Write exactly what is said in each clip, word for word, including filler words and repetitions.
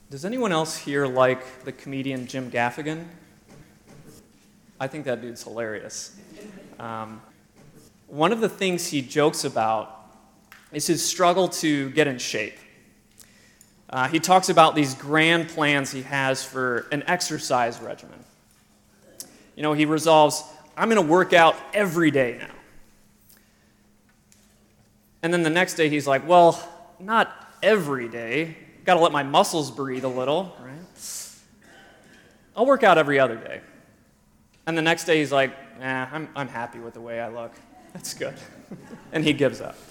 Does anyone else here like the comedian Jim Gaffigan? I think that dude's hilarious. Um, one of the things he jokes about is his struggle to get in shape. Uh, he talks about these grand plans he has for an exercise regimen. You know, he resolves, I'm going to work out every day now. And then the next day he's like, well, not every day. Got to let my muscles breathe a little, right? I'll work out every other day. And the next day he's like, nah, I'm, I'm happy with the way I look. That's good. And he gives up.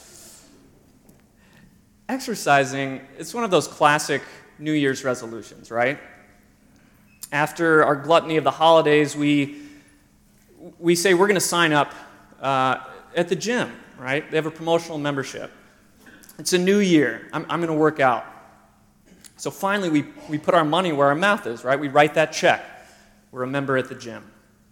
Exercising, it's one of those classic New Year's resolutions, right? After our gluttony of the holidays, we we say we're going to sign up uh, at the gym, right? They have a promotional membership. It's a new year. I'm, I'm going to work out. So finally, we, we put our money where our mouth is, right? We write that check. We're a member at the gym.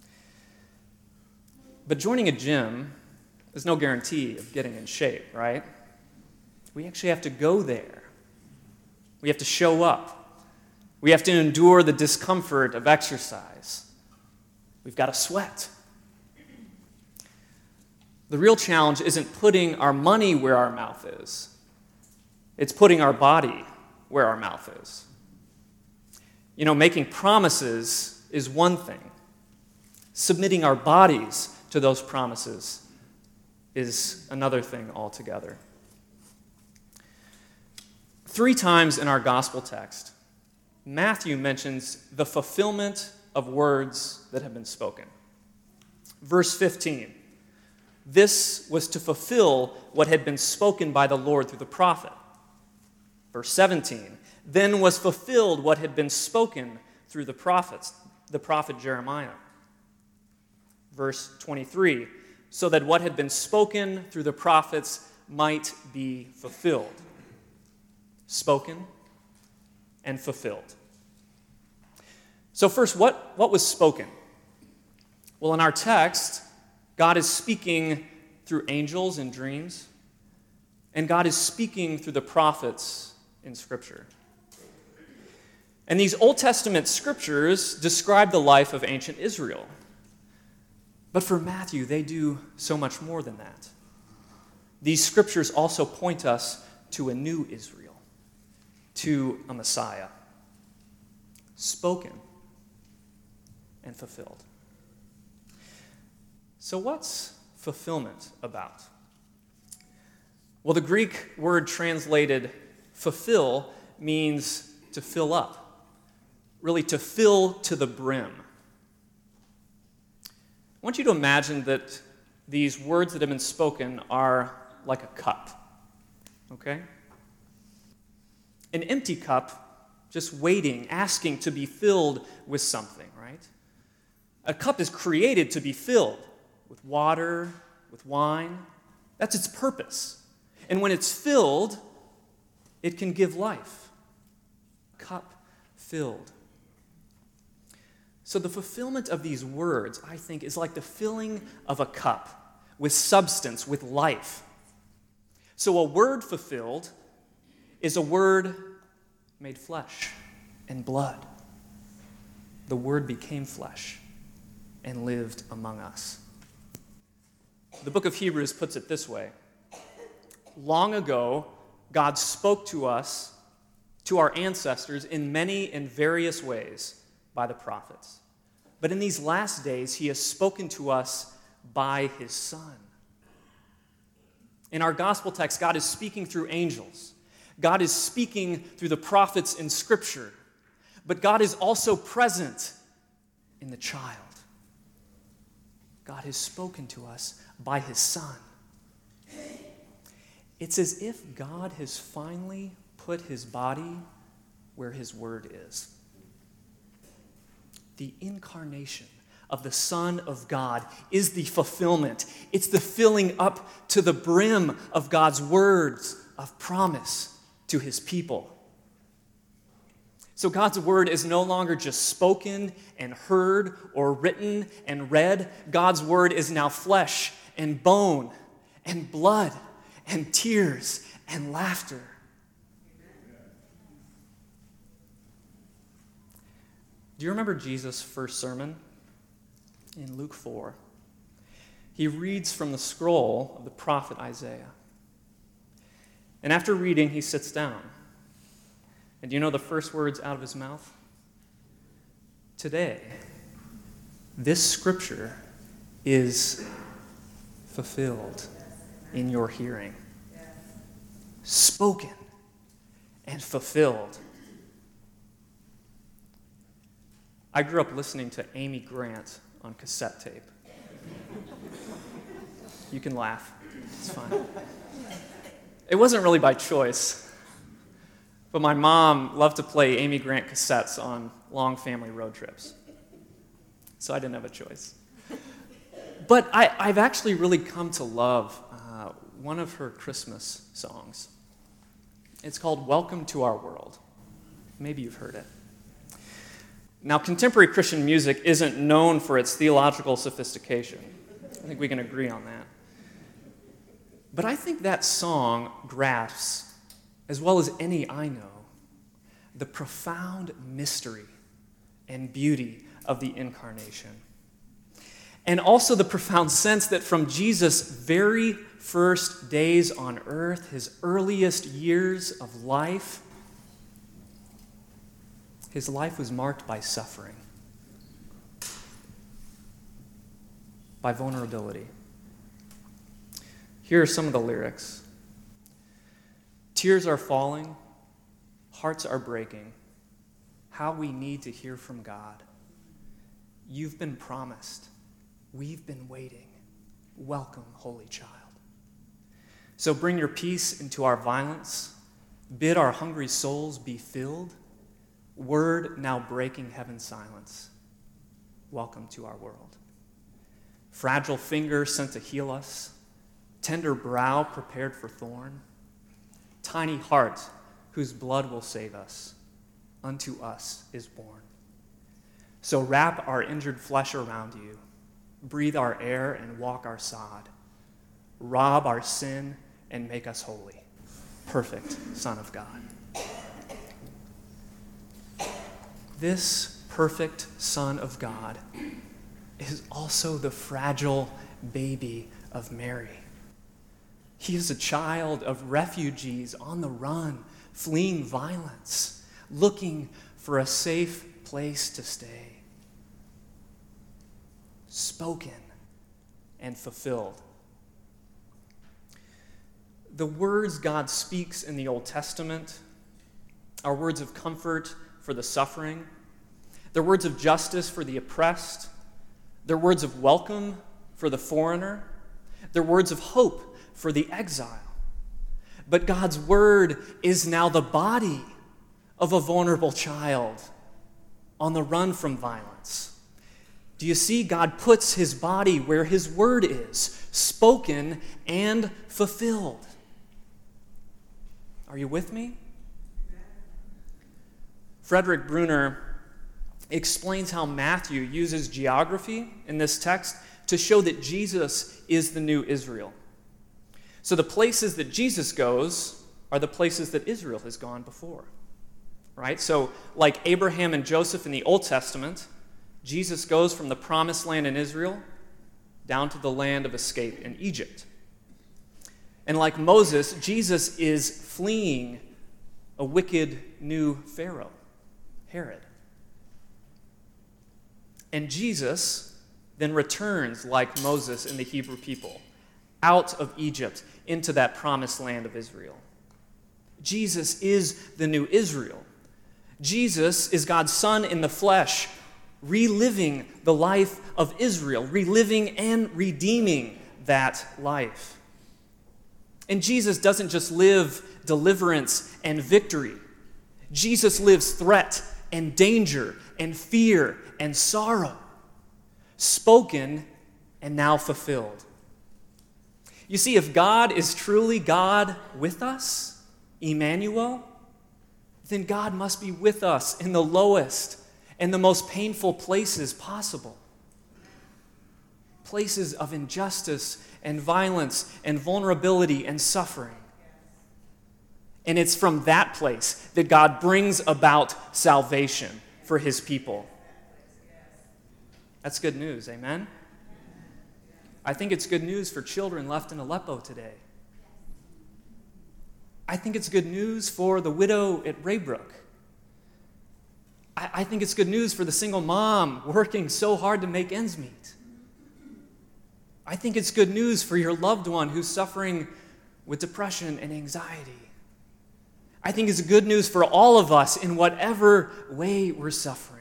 But joining a gym is no guarantee of getting in shape, right? We actually have to go there. We have to show up. We have to endure the discomfort of exercise. We've got to sweat. The real challenge isn't putting our money where our mouth is. It's putting our body where our mouth is. You know, making promises is one thing. Submitting our bodies to those promises is another thing altogether. Three times in our gospel text, Matthew mentions the fulfillment of words that have been spoken. Verse fifteen, this was to fulfill what had been spoken by the Lord through the prophet. Verse seventeen, then was fulfilled what had been spoken through the prophets, the prophet Jeremiah. Verse twenty-three, so that what had been spoken through the prophets might be fulfilled. Spoken and fulfilled. So first, what, what was spoken? Well, in our text, God is speaking through angels in dreams, and God is speaking through the prophets in Scripture. And these Old Testament scriptures describe the life of ancient Israel. But for Matthew, they do so much more than that. These scriptures also point us to a new Israel, to a Messiah, spoken and fulfilled. So what's fulfillment about? Well, the Greek word translated fulfill means to fill up, really to fill to the brim. I want you to imagine that these words that have been spoken are like a cup, okay? An empty cup, just waiting, asking to be filled with something, right? A cup is created to be filled with water, with wine. That's its purpose. And when it's filled, it can give life. Cup filled. So the fulfillment of these words, I think, is like the filling of a cup with substance, with life. So a word fulfilled is a word made flesh and blood. The Word became flesh and lived among us. The book of Hebrews puts it this way. Long ago, God spoke to us, to our ancestors, in many and various ways by the prophets. But in these last days, he has spoken to us by his Son. In our gospel text, God is speaking through angels. God is speaking through the prophets in Scripture. But God is also present in the child. God has spoken to us by his Son. It's as if God has finally put his body where his word is. The incarnation of the Son of God is the fulfillment. It's the filling up to the brim of God's words of promise to his people. So God's word is no longer just spoken and heard or written and read. God's word is now flesh and bone and blood and tears and laughter. Do you remember Jesus' first sermon? In Luke four, he reads from the scroll of the prophet Isaiah. And after reading, he sits down. And do you know the first words out of his mouth? Today, this scripture is fulfilled in your hearing. Spoken and fulfilled. I grew up listening to Amy Grant on cassette tape. You can laugh. It's fine. It wasn't really by choice, but my mom loved to play Amy Grant cassettes on long family road trips. So I didn't have a choice. But I, I've actually really come to love uh, one of her Christmas songs. It's called Welcome to Our World. Maybe you've heard it. Now, contemporary Christian music isn't known for its theological sophistication. I think we can agree on that. But I think that song grasps, as well as any I know, the profound mystery and beauty of the incarnation. And also the profound sense that from Jesus' very first days on earth, his earliest years of life, his life was marked by suffering, by vulnerability. Here are some of the lyrics. Tears are falling, hearts are breaking. How we need to hear from God. You've been promised. We've been waiting. Welcome, Holy Child. So bring your peace into our violence. Bid our hungry souls be filled. Word now breaking heaven's silence. Welcome to our world. Fragile finger sent to heal us. Tender brow prepared for thorn. Tiny heart whose blood will save us. Unto us is born. So wrap our injured flesh around you. Breathe our air and walk our sod. Rob our sin and make us holy. Perfect Son of God. This perfect Son of God is also the fragile baby of Mary. He is a child of refugees on the run, fleeing violence, looking for a safe place to stay. Spoken and fulfilled. The words God speaks in the Old Testament are words of comfort for the suffering. They're words of justice for the oppressed. They're words of welcome for the foreigner. They're words of hope for the exile. But God's word is now the body of a vulnerable child on the run from violence. Do you see? God puts his body where his word is, spoken and fulfilled. Are you with me? Frederick Bruner explains how Matthew uses geography in this text to show that Jesus is the new Israel. So the places that Jesus goes are the places that Israel has gone before. Right? So like Abraham and Joseph in the Old Testament, Jesus goes from the promised land in Israel down to the land of escape in Egypt. And like Moses, Jesus is fleeing a wicked new Pharaoh, Herod. And Jesus then returns, like Moses and the Hebrew people, out of Egypt into that promised land of Israel. Jesus is the new Israel. Jesus is God's Son in the flesh, reliving the life of Israel, reliving and redeeming that life. And Jesus doesn't just live deliverance and victory. Jesus lives threat and danger and fear and sorrow, spoken and now fulfilled. You see, if God is truly God with us, Emmanuel, then God must be with us in the lowest and the most painful places possible. Places of injustice and violence and vulnerability and suffering. And it's from that place that God brings about salvation for his people. That's good news, amen? I think it's good news for children left in Aleppo today. I think it's good news for the widow at Raybrook. I, I think it's good news for the single mom working so hard to make ends meet. I think it's good news for your loved one who's suffering with depression and anxiety. I think it's good news for all of us in whatever way we're suffering.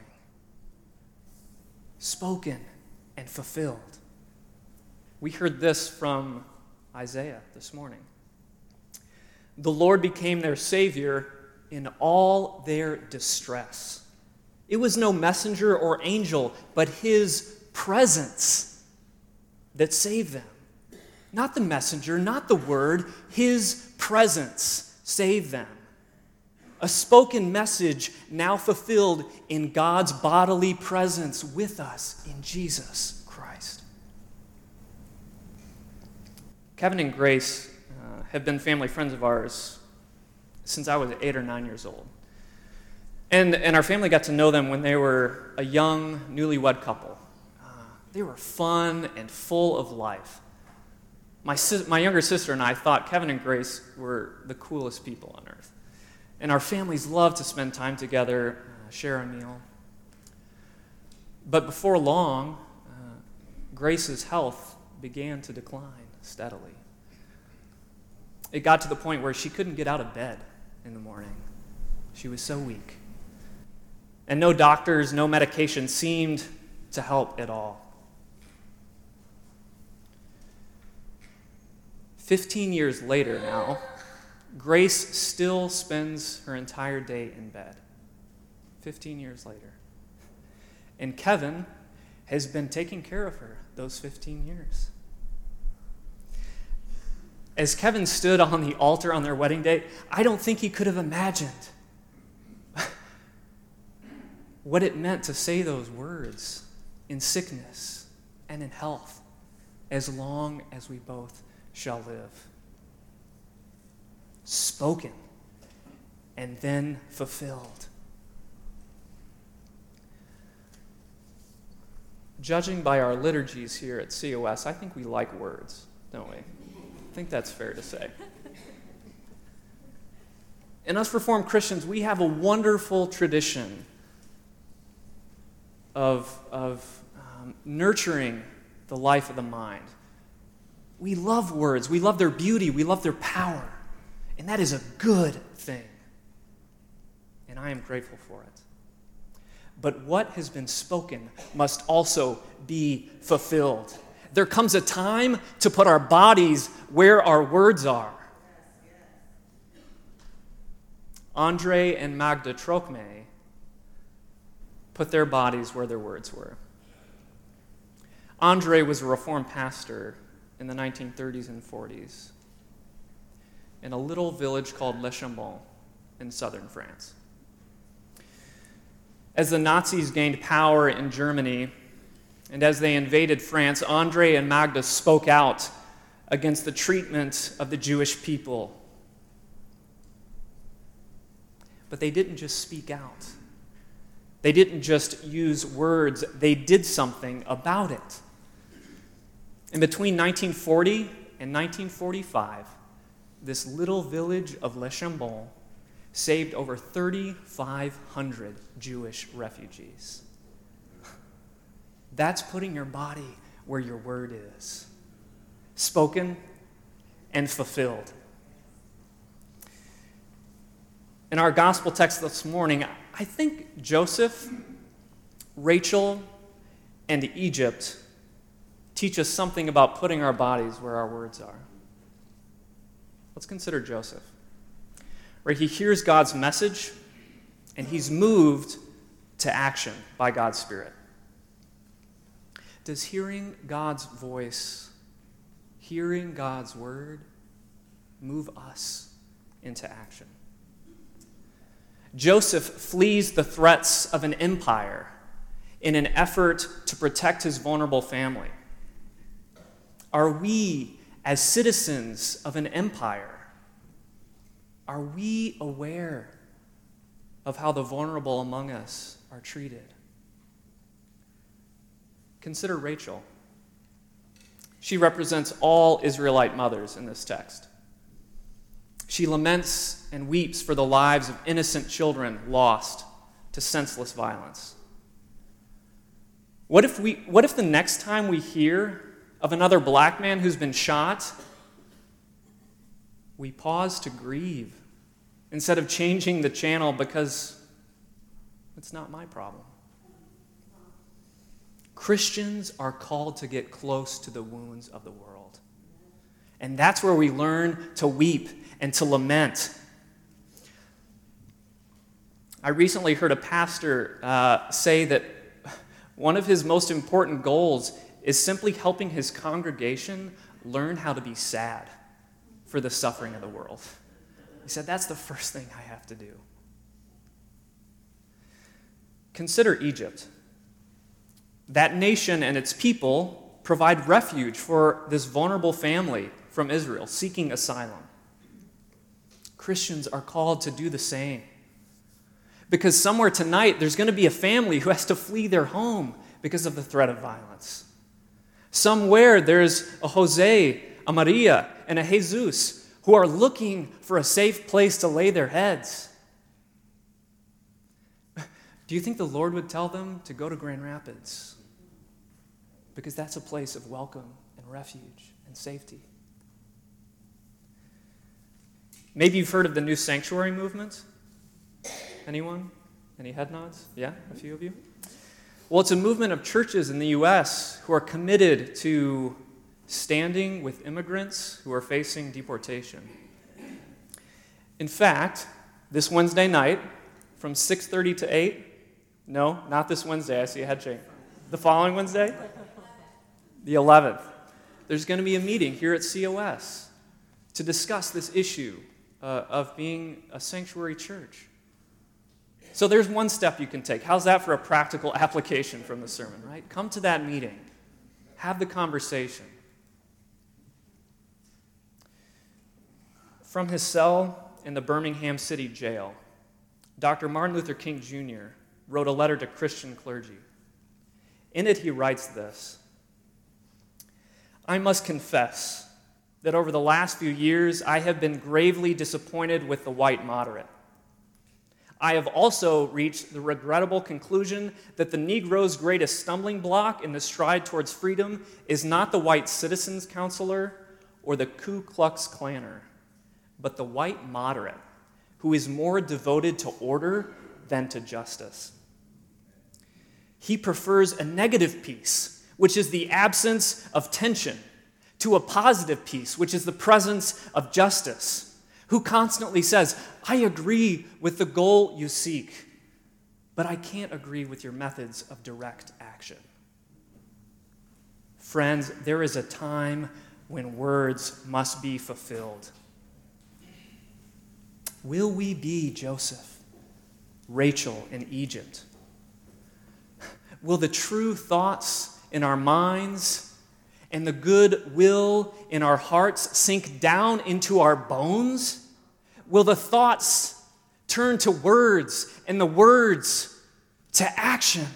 Spoken and fulfilled. We heard this from Isaiah this morning. The Lord became their Savior in all their distress. It was no messenger or angel, but His presence that saved them. Not the messenger, not the word, His presence saved them. A spoken message now fulfilled in God's bodily presence with us in Jesus Christ. Kevin and Grace uh, have been family friends of ours since I was eight or nine years old. And, and our family got to know them when they were a young, newlywed couple. Uh, they were fun and full of life. My, sis- my younger sister and I thought Kevin and Grace were the coolest people on earth. And our families loved to spend time together, uh, share a meal. But before long, uh, Grace's health began to decline steadily. It got to the point where she couldn't get out of bed in the morning. She was so weak. And no doctors, no medication seemed to help at all. Fifteen years later now, Grace still spends her entire day in bed. Fifteen years later. And Kevin has been taking care of her those fifteen years. As Kevin stood on the altar on their wedding day, I don't think he could have imagined what it meant to say those words in sickness and in health, as long as we both shall live. Spoken and then fulfilled. Judging by our liturgies here at C O S, I think we like words, don't we? I think that's fair to say. And us Reformed Christians, we have a wonderful tradition of, of um, nurturing the life of the mind. We love words. We love their beauty. We love their power. And that is a good thing. And I am grateful for it. But what has been spoken must also be fulfilled. There comes a time to put our bodies where our words are. Andre and Magda Trokme put their bodies where their words were. Andre was a Reformed pastor in the nineteen thirties and forties in a little village called Le Chambon in southern France. As the Nazis gained power in Germany and as they invaded France, Andre and Magda spoke out against the treatment of the Jewish people. But they didn't just speak out. They didn't just use words. They did something about it. And between nineteen forty and nineteen forty-five, this little village of Le Chambon saved over thirty-five hundred Jewish refugees. That's putting your body where your word is. Spoken and fulfilled. In our gospel text this morning, I think Joseph, Rachel, and Egypt teach us something about putting our bodies where our words are. Let's consider Joseph. Right, he hears God's message, and he's moved to action by God's Spirit. Does hearing God's voice, hearing God's word, move us into action? Joseph flees the threats of an empire in an effort to protect his vulnerable family. Are we, as citizens of an empire, are we aware of how the vulnerable among us are treated? Consider Rachel. She represents all Israelite mothers in this text. She laments and weeps for the lives of innocent children lost to senseless violence. What if we, what if the next time we hear of another black man who's been shot, we pause to grieve instead of changing the channel because it's not my problem? Christians are called to get close to the wounds of the world. And that's where we learn to weep and to lament. I recently heard a pastor uh, say that one of his most important goals is simply helping his congregation learn how to be sad for the suffering of the world. He said, that's the first thing I have to do. Consider Egypt. That nation and its people provide refuge for this vulnerable family from Israel seeking asylum. Christians are called to do the same. Because somewhere tonight, there's going to be a family who has to flee their home because of the threat of violence. Somewhere, there's a Jose, a Maria, and a Jesus who are looking for a safe place to lay their heads. Do you think the Lord would tell them to go to Grand Rapids? Because that's a place of welcome and refuge and safety. Maybe you've heard of the New Sanctuary movement. Anyone? Any head nods? Yeah, a few of you? Well, it's a movement of churches in the U S who are committed to standing with immigrants who are facing deportation. In fact, this Wednesday night, from six thirty to eight, no, not this Wednesday, I see a head shake. The following Wednesday? The eleventh. There's going to be a meeting here at C O S to discuss this issue uh, of being a sanctuary church. So there's one step you can take. How's that for a practical application from the sermon, right? Come to that meeting. Have the conversation. From his cell in the Birmingham City jail, Doctor Martin Luther King Junior wrote a letter to Christian clergy. In it, he writes this: I must confess that over the last few years, I have been gravely disappointed with the white moderate. I have also reached the regrettable conclusion that the Negro's greatest stumbling block in the stride towards freedom is not the white citizens' counselor or the Ku Klux Klanner, but the white moderate, who is more devoted to order than to justice. He prefers a negative peace, which is the absence of tension, to a positive peace, which is the presence of justice, who constantly says, I agree with the goal you seek, but I can't agree with your methods of direct action. Friends, there is a time when words must be fulfilled. Will we be Joseph, Rachel in Egypt? Will the true thoughts in our minds and the good will in our hearts sink down into our bones? Will the thoughts turn to words and the words to action?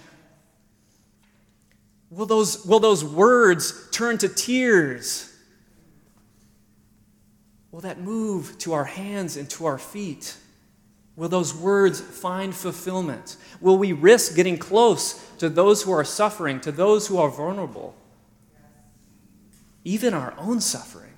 Will those, will those words turn to tears? Will that move to our hands and to our feet? Will those words find fulfillment? Will we risk getting close to those who are suffering, to those who are vulnerable? Even our own suffering.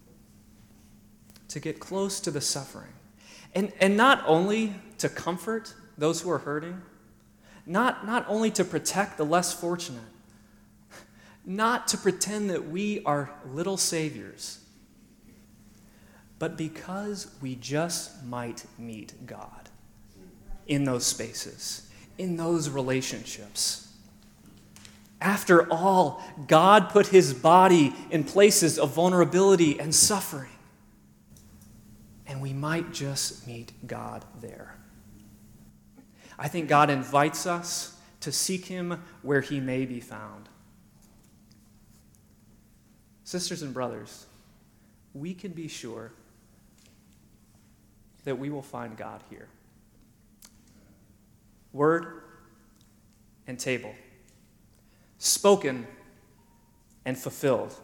To get close to the suffering. And, and not only to comfort those who are hurting, not, not only to protect the less fortunate, not to pretend that we are little saviors, but because we just might meet God in those spaces, in those relationships. After all, God put his body in places of vulnerability and suffering, and we might just meet God there. I think God invites us to seek him where he may be found. Sisters and brothers, we can be sure that we will find God here. Word and table. spoken and fulfilled.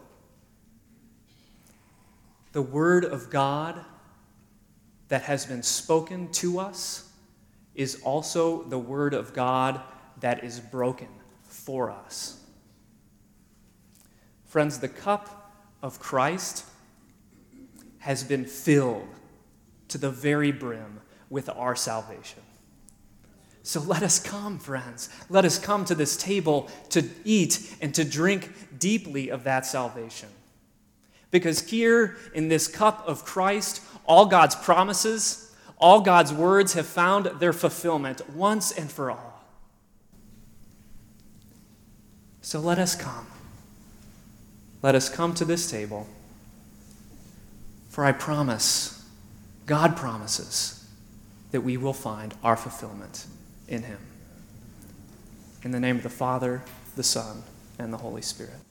The word of God that has been spoken to us is also the word of God that is broken for us. Friends, the cup of Christ has been filled to the very brim with our salvation. So let us come, friends. Let us come to this table to eat and to drink deeply of that salvation. Because here in this cup of Christ, all God's promises, all God's words have found their fulfillment once and for all. So let us come. Let us come to this table. For I promise, God promises, that we will find our fulfillment in him. In the name of the Father, the Son, and the Holy Spirit.